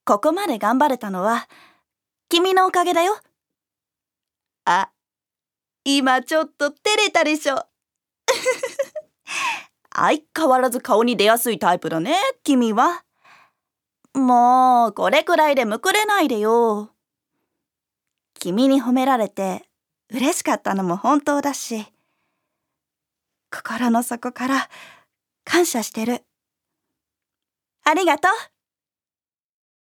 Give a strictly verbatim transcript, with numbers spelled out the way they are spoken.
ここまで頑張れたのは、君のおかげだよ。あ、今ちょっと照れたでしょ。相変わらず顔に出やすいタイプだね、君は。もう、これくらいでむくれないでよ。君に褒められて嬉しかったのも本当だし、心の底から感謝してる。ありがとう。